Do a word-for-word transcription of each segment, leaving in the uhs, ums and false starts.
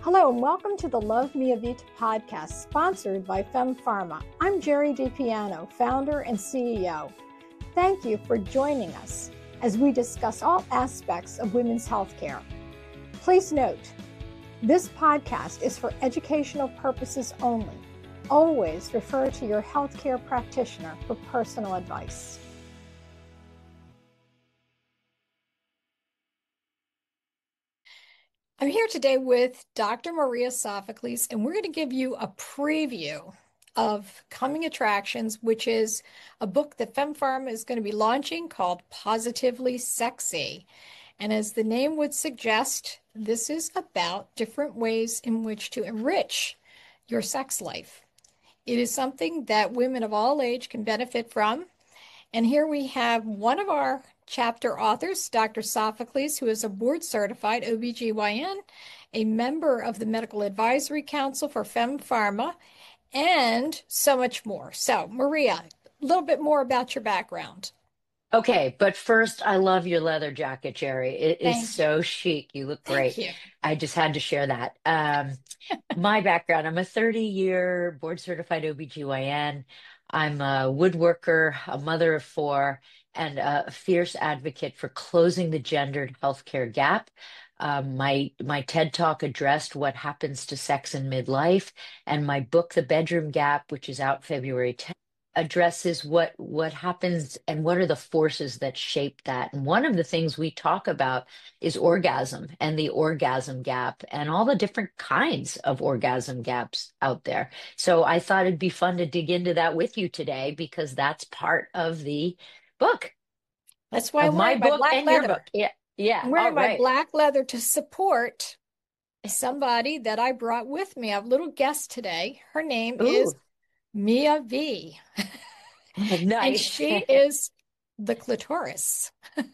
Hello and welcome to the Love Mia Vita podcast, sponsored by FemPharma. I'm Jerry DiPiano, founder and C E O. Thank you for joining us as we discuss all aspects of women's healthcare. Please note, this podcast is for educational purposes only. Always refer to your healthcare practitioner for personal advice. I'm here today with Doctor Maria Sophocles, and we're going to give you a preview of Coming Attractions, which is a book that FemPharma is going to be launching called Positively Sexy. And as the name would suggest, this is about different ways in which to enrich your sex life. It is something that women of all age can benefit from. And here we have one of our chapter authors, Doctor Sophocles, who is a board-certified O B G Y N, a member of the Medical Advisory Council for FemPharma, and so much more. So, Maria, a little bit more about your background. Okay, but first, I love your leather jacket, Jerry. It is Thank you. so chic. You look Thank great. you. I just had to share that. Um, my background, I'm a thirty year board certified O B G Y N. I'm a woodworker, a mother of four, and a fierce advocate for closing the gendered healthcare gap. Um, my my TED Talk addressed what happens to sex in midlife, and my book, The Bedroom Gap, which is out February tenth, addresses what what happens and what are the forces that shape that. And one of the things we talk about is orgasm and the orgasm gap and all the different kinds of orgasm gaps out there. So I thought it'd be fun to dig into that with you today because that's part of the book, That's why of I'm my wearing my book black and your book. leather. Yeah. Yeah. I'm All wearing my right. black leather to support somebody that I brought with me. I have a little guest today. Her name is Ooh, Mia V. And nice. she is the clitoris.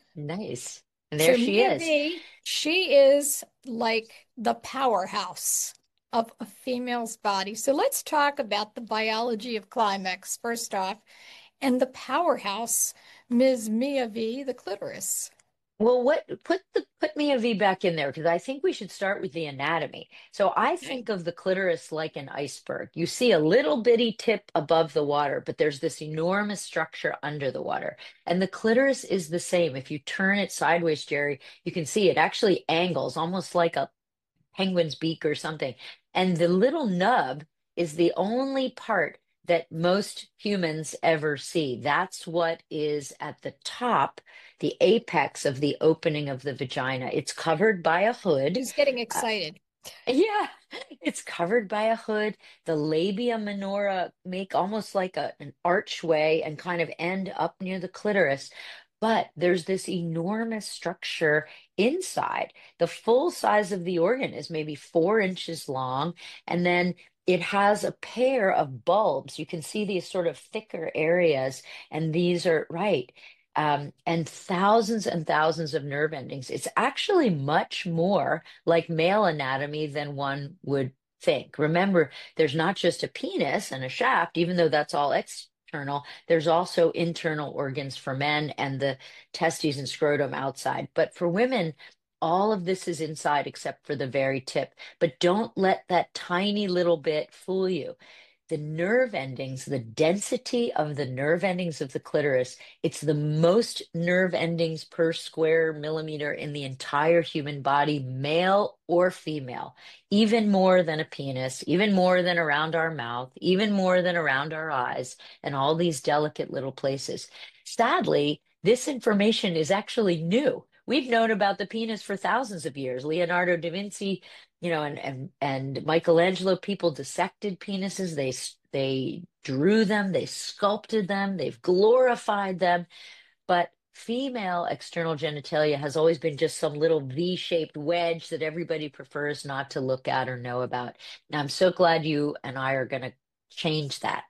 Nice. And there So she Mia is. V, she is like the powerhouse of a female's body. So let's talk about the biology of climax first off, and the powerhouse, Miz Mia V, the clitoris. Well, what put the put Mia V back in there because I think we should start with the anatomy. So I Okay. think of the clitoris like an iceberg. You see a little bitty tip above the water, but there's this enormous structure under the water. And the clitoris is the same. If you turn it sideways, Jerry, you can see it actually angles almost like a penguin's beak or something. And the little nub is the only part that most humans ever see. That's what is at the top, the apex of the opening of the vagina. It's covered by a hood. She's getting Uh, excited. yeah, it's covered by a hood. The labia minora make almost like a, an archway and kind of end up near the clitoris. But there's this enormous structure inside. The full size of the organ is maybe four inches long. And then it has a pair of bulbs. You can see these sort of thicker areas. And these are, right, um, and thousands and thousands of nerve endings. It's actually much more like male anatomy than one would think. Remember, there's not just a penis and a shaft, even though that's all external, there's also internal organs for men and the testes and scrotum outside. But for women, all of this is inside except for the very tip. But don't let that tiny little bit fool you. The nerve endings, the density of the nerve endings of the clitoris, it's the most nerve endings per square millimeter in the entire human body, male or female, even more than a penis, even more than around our mouth, even more than around our eyes, and all these delicate little places. Sadly, this information is actually new. We've known about the penis for thousands of years. Leonardo da Vinci, you know, and and and Michelangelo, people dissected penises. They they drew them, they sculpted them, they've glorified them. But female external genitalia has always been just some little V-shaped wedge that everybody prefers not to look at or know about. Now, I'm so glad you and I are going to change that.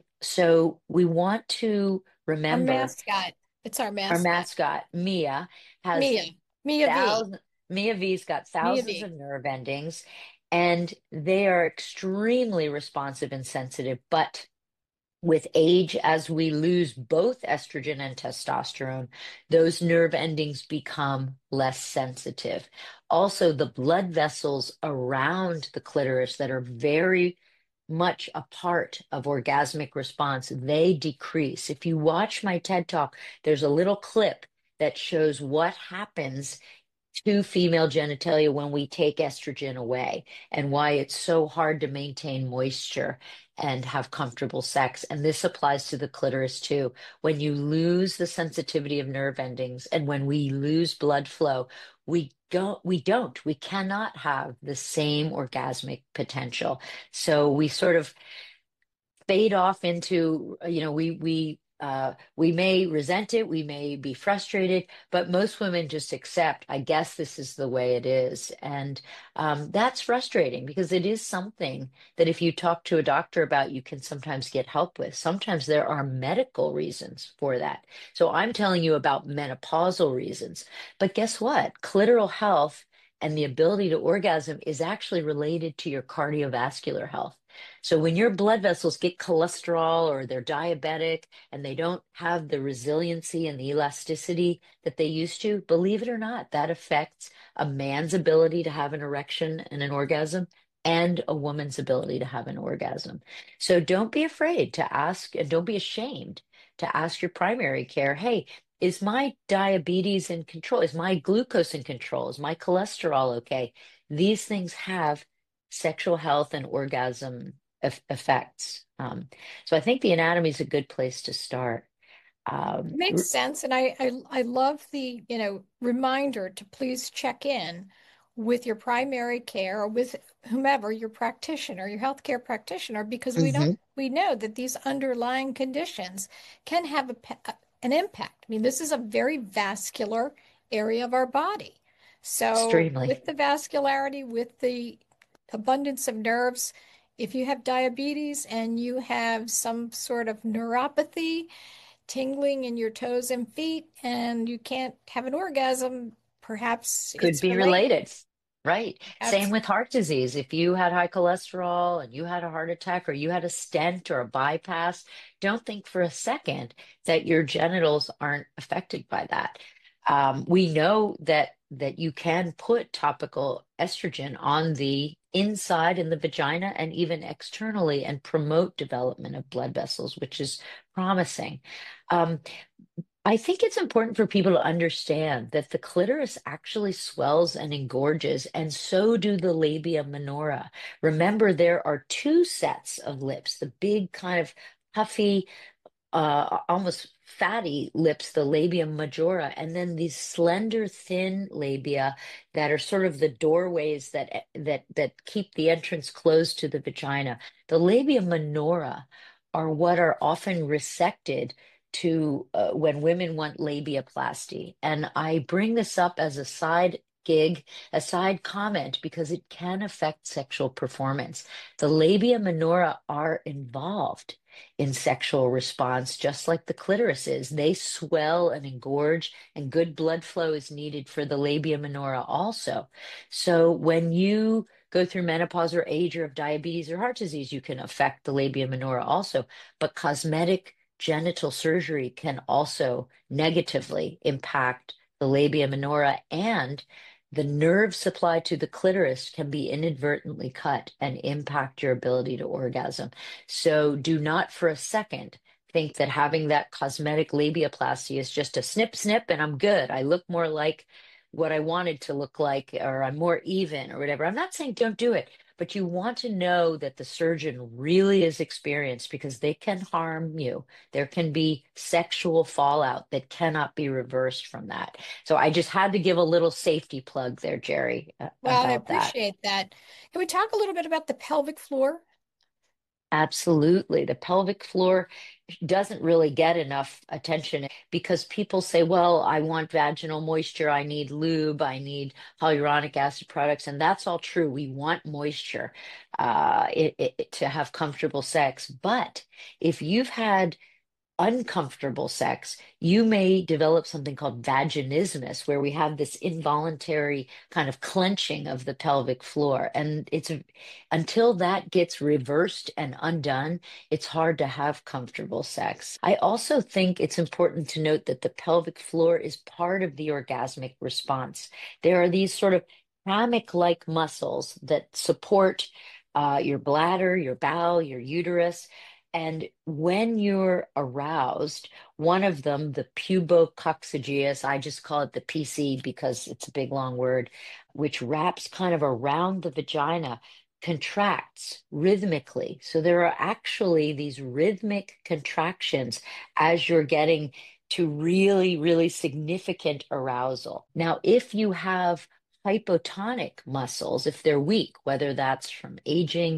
So we want to Our remember mascot. It's our our mascot. mascot, Mia, has Mia. Mia V. thousands, Mia V's got Mia thousands V. of nerve endings, and they are extremely responsive and sensitive. But With age, as we lose both estrogen and testosterone, those nerve endings become less sensitive. Also, the blood vessels around the clitoris that are very much a part of orgasmic response, they decrease. If you watch my TED Talk, there's a little clip that shows what happens to female genitalia when we take estrogen away and why it's so hard to maintain moisture and have comfortable sex. And this applies to the clitoris too. When you lose the sensitivity of nerve endings and when we lose blood flow, we don't, we don't, we cannot have the same orgasmic potential. So we sort of fade off into, you know, we we uh we may resent it, we may be frustrated, but most women just accept, I guess this is the way it is. And um that's frustrating because it is something that if you talk to a doctor about, you can sometimes get help with. Sometimes there are medical reasons for that. So I'm telling you about menopausal reasons. But guess what? Clitoral health and the ability to orgasm is actually related to your cardiovascular health. So when your blood vessels get cholesterol or they're diabetic and they don't have the resiliency and the elasticity that they used to, believe it or not, that affects a man's ability to have an erection and an orgasm and a woman's ability to have an orgasm. So don't be afraid to ask and don't be ashamed to ask your primary care, hey, is my diabetes in control? Is my glucose in control? Is my cholesterol okay? These things have sexual health and orgasm eff- effects. Um, so I think the anatomy is a good place to start. Um, Makes r- sense. And I, I I love the, you know, reminder to please check in with your primary care or with whomever, your practitioner, your healthcare practitioner, because we don't Mhm. we know that these underlying conditions can have a, pa- an impact. I mean, this is a very vascular area of our body. So Extremely. with the vascularity, with the abundance of nerves, if you have diabetes and you have some sort of neuropathy, tingling in your toes and feet, and you can't have an orgasm, perhaps Could it's be related. related. Right. Same Abs- with heart disease. If you had high cholesterol and you had a heart attack or you had a stent or a bypass, don't think for a second that your genitals aren't affected by that. Um, we know that that you can put topical estrogen on the inside in the vagina and even externally and promote development of blood vessels, which is promising. Um, I think it's important for people to understand that the clitoris actually swells and engorges, and so do the labia minora. Remember, there are two sets of lips, the big kind of puffy, uh, almost fatty lips, the labia majora, and then these slender, thin labia that are sort of the doorways that that that keep the entrance closed to the vagina. The labia minora are what are often resected to uh, when women want labiaplasty. And I bring this up as a side gig, a side comment, because it can affect sexual performance. The labia minora are involved in sexual response, just like the clitoris is. They swell and engorge, and good blood flow is needed for the labia minora also. So when you go through menopause or age or of diabetes or heart disease, you can affect the labia minora also. But cosmetic genital surgery can also negatively impact the labia minora, and the nerve supply to the clitoris can be inadvertently cut and impact your ability to orgasm. So do not for a second think that having that cosmetic labiaplasty is just a snip, snip, and I'm good. I look more like what I wanted to look like, or I'm more even, or whatever. I'm not saying don't do it, but you want to know that the surgeon really is experienced because they can harm you. There can be sexual fallout that cannot be reversed from that. So I just had to give a little safety plug there, Jerry, uh, well, I about that. appreciate that. Can we talk a little bit about the pelvic floor? Absolutely. The pelvic floor doesn't really get enough attention because people say, well, I want vaginal moisture, I need lube, I need hyaluronic acid products. And that's all true. We want moisture uh, it, it, to have comfortable sex. But if you've had uncomfortable sex, you may develop something called vaginismus, where we have this involuntary kind of clenching of the pelvic floor. And it's until that gets reversed and undone, it's hard to have comfortable sex. I also think it's important to note that the pelvic floor is part of the orgasmic response. There are these sort of hammock-like muscles that support uh, your bladder, your bowel, your uterus. And when you're aroused, one of them, the pubococcygeus, I just call it the P C because it's a big long word, which wraps kind of around the vagina, contracts rhythmically. So there are actually these rhythmic contractions as you're getting to really, really significant arousal. Now, if you have hypotonic muscles, if they're weak, whether that's from aging,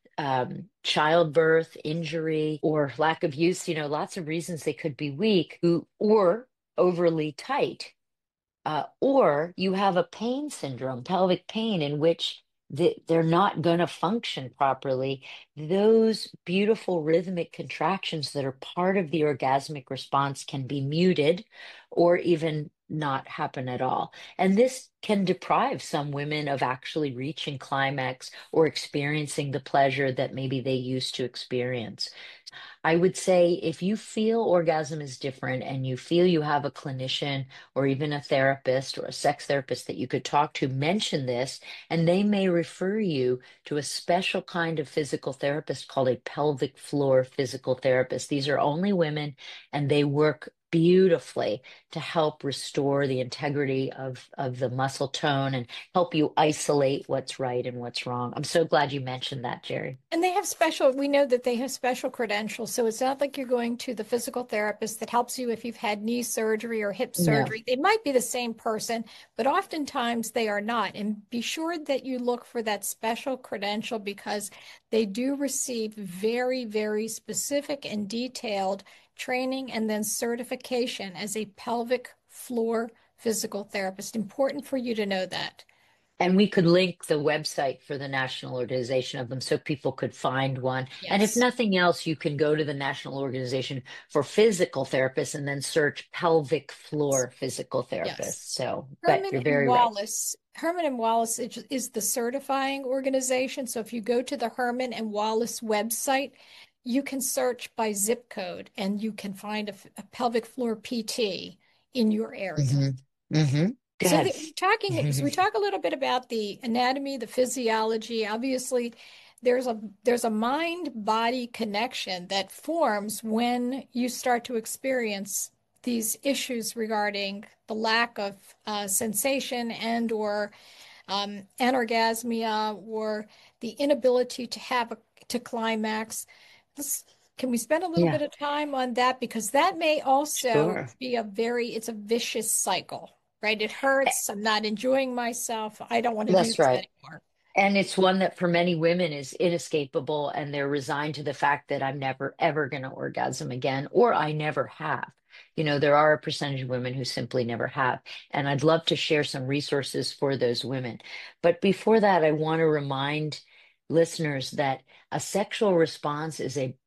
um, childbirth, injury, or lack of use, you know, lots of reasons they could be weak, who, or overly tight, uh, or you have a pain syndrome, pelvic pain, in which the, they're not going to function properly. Those beautiful rhythmic contractions that are part of the orgasmic response can be muted or even not happen at all. And this can deprive some women of actually reaching climax or experiencing the pleasure that maybe they used to experience. I would say if you feel orgasm is different and you feel you have a clinician or even a therapist or a sex therapist that you could talk to, mention this, and they may refer you to a special kind of physical therapist called a pelvic floor physical therapist. These are only women and they work beautifully to help restore the integrity of, of the muscle tone and help you isolate what's right and what's wrong. I'm so glad you mentioned that, Jerry. And they have special, we know that they have special credentials. So it's not like you're going to the physical therapist that helps you if you've had knee surgery or hip No. surgery. They might be the same person, but oftentimes they are not. And be sure that you look for that special credential because they do receive very, very specific and detailed training and then certification as a pelvic floor physical therapist. Important for you to know that. And we could link the website for the national organization of them so people could find one. And if Yes. nothing else, you can go to the National Organization for Physical Therapists and then search pelvic floor physical therapists. Yes. So, but Herman you're and very right. Wallace. Herman and Wallace is is the certifying organization. So if you go to the Herman and Wallace website, you can search by zip code and you can find a, a pelvic floor P T in your area. Hmm. Hmm. So Good. the, we're talking, so we talk a little bit about the anatomy, the physiology. Obviously, there's a there's a mind-body connection that forms when you start to experience these issues regarding the lack of uh, sensation and or um, anorgasmia or the inability to have a to climax. Let's, can we spend a little Yeah, bit of time on that? Because that may also sure. be a very, it's a vicious cycle, right? It hurts. I'm not enjoying myself. I don't want to do That's this right. anymore. And it's one that for many women is inescapable, and they're resigned to the fact that I'm never, ever going to orgasm again, or I never have. You know, there are a percentage of women who simply never have. And I'd love to share some resources for those women. But before that, I want to remind listeners that a sexual response is a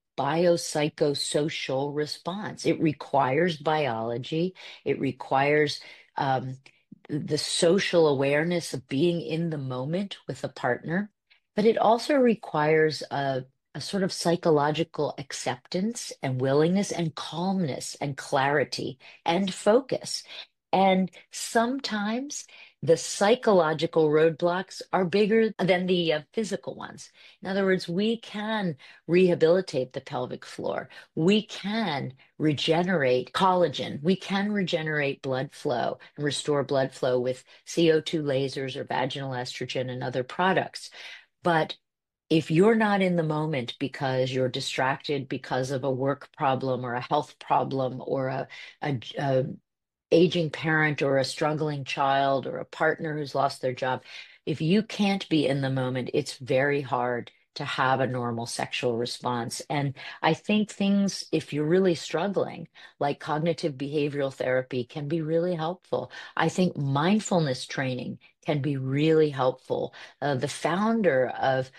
biopsychosocial response. It requires biology, it requires um, the social awareness of being in the moment with a partner, but it also requires a, a sort of psychological acceptance and willingness and calmness and clarity and focus. And sometimes the psychological roadblocks are bigger than the uh, physical ones. In other words, we can rehabilitate the pelvic floor. We can regenerate collagen. We can regenerate blood flow and restore blood flow with C O two lasers or vaginal estrogen and other products. But if you're not in the moment because you're distracted because of a work problem or a health problem or a, a, a aging parent or a struggling child or a partner who's lost their job, if you can't be in the moment, it's very hard to have a normal sexual response. And I think things, if you're really struggling, like cognitive behavioral therapy can be really helpful. I think mindfulness training can be really helpful. Uh, the founder of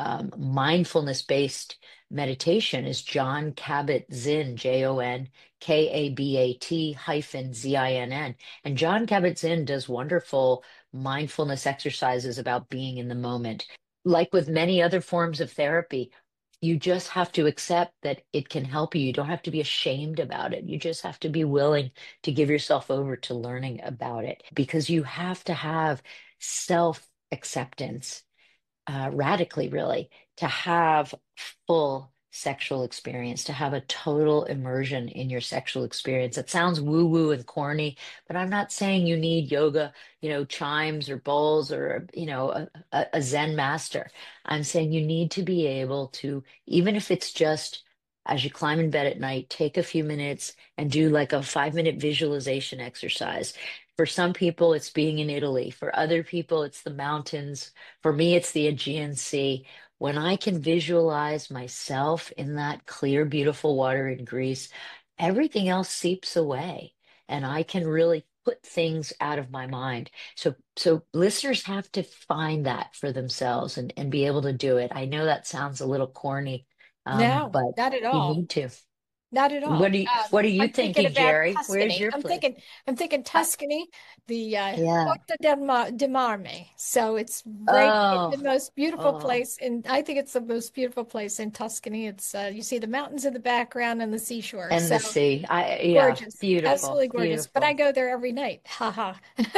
um, mindfulness-based meditation is Jon Kabat-Zinn, J O N K A B A T hyphen Z I N N. And Jon Kabat-Zinn does wonderful mindfulness exercises about being in the moment. Like with many other forms of therapy, you just have to accept that it can help you. You don't have to be ashamed about it. You just have to be willing to give yourself over to learning about it because you have to have self acceptance uh, radically, really, to have full sexual experience, to have a total immersion in your sexual experience. It sounds woo-woo and corny, but I'm not saying you need yoga, you know, chimes or bowls or, you know, a, a a Zen master. I'm saying you need to be able to, even if it's just as you climb in bed at night, take a few minutes and do like a five minute visualization exercise. For some people, it's being in Italy. For other people, it's the mountains. For me, it's the Aegean Sea. When I can visualize myself in that clear, beautiful water in Greece, everything else seeps away, and I can really put things out of my mind. So, so listeners have to find that for themselves and, and be able to do it. I know that sounds a little corny, um, No, but not at you all. need to. Not at What all. do you, Um, what are you I'm thinking thinking, about Jerry? Where's Tuscany. your I'm place? thinking, I'm thinking Uh, Tuscany, the uh, yeah. Porta del Mar di Marmi. So it's right, it's Oh, the most beautiful oh. place, and I think it's the most beautiful place in Tuscany. It's uh, you see the mountains in the background and the seashore. And So the sea. I, yeah, gorgeous, beautiful, absolutely gorgeous. But I beautiful. go there every night. Ha ha.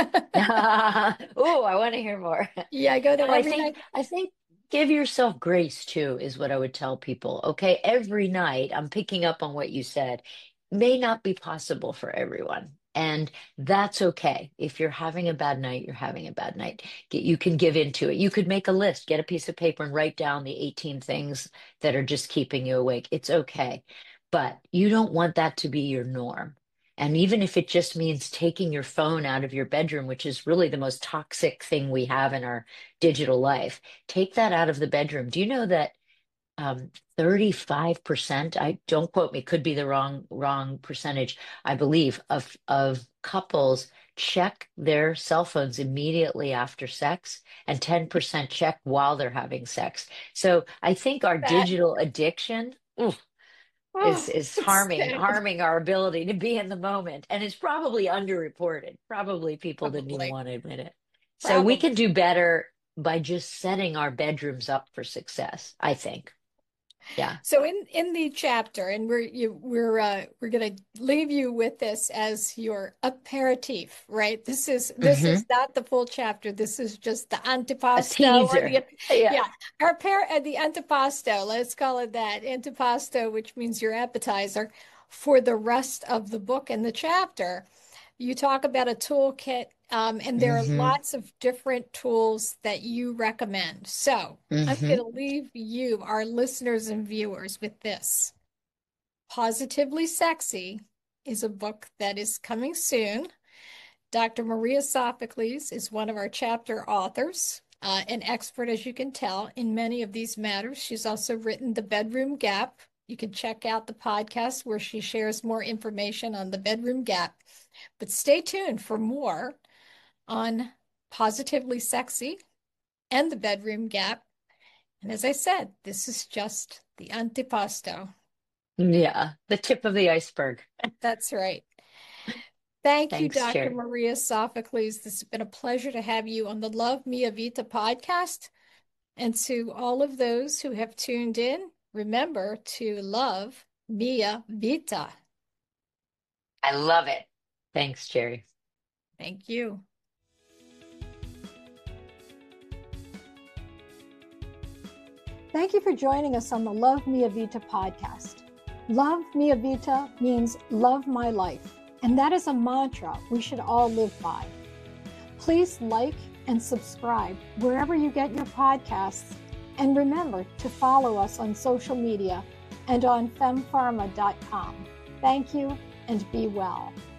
Oh, I want to hear more. Yeah, I go there No, I every think night. I think give yourself grace too, is what I would tell people. Okay, every night, I'm picking up on what you said, may not be possible for everyone. And that's okay. If you're having a bad night, you're having a bad night. Get, you can give into it. You could make a list, get a piece of paper and write down the eighteen things that are just keeping you awake. It's okay. But you don't want that to be your norm. And even if it just means taking your phone out of your bedroom, which is really the most toxic thing we have in our digital life, take that out of the bedroom. Do you know that um, thirty-five percent, I don't quote me, could be the wrong wrong percentage, I believe, of of couples check their cell phones immediately after sex and ten percent check while they're having sex. So I think our That digital addiction, oof, is oh, is it's harming sad. harming our ability to be in the moment, and it's probably underreported. Probably people didn't even Probably, want to admit it. So we probably. can do better by just setting our bedrooms up for success, I think. Yeah. So in in the chapter, and we're you we're uh, we're going to leave you with this as your aperitif, right? This is this Hmm. is not the full chapter. This is just the A antipasto or teaser. the Yeah. yeah, our pair uh, the antipasto. Let's call it that antipasto, which means your appetizer for the rest of the book and the chapter. You talk about a toolkit, um, and there are Hmm. lots of different tools that you recommend. So I'm going Hmm. to leave you, our listeners and viewers, with this. Positively Sexy is a book that is coming soon. Doctor Maria Sophocles is one of our chapter authors, uh, an expert, as you can tell, in many of these matters. She's also written The Bedroom Gap. You can check out the podcast where she shares more information on the bedroom gap. But stay tuned for more on Positively Sexy and the bedroom gap. And as I said, this is just the antipasto. Yeah. The tip of the iceberg. That's right. Thank you, Thanks, Doctor Cherry. Maria Sophocles. This has been a pleasure to have you on the Love Mia Vita podcast. And to all of those who have tuned in, remember to love Mia Vita. I love it. Thanks, Cherry. Thank you. Thank you for joining us on the Love Mia Vita podcast. Love Mia Vita means love my life, and that is a mantra we should all live by. Please like and subscribe wherever you get your podcasts, and remember to follow us on social media and on fem pharma dot com. Thank you and be well.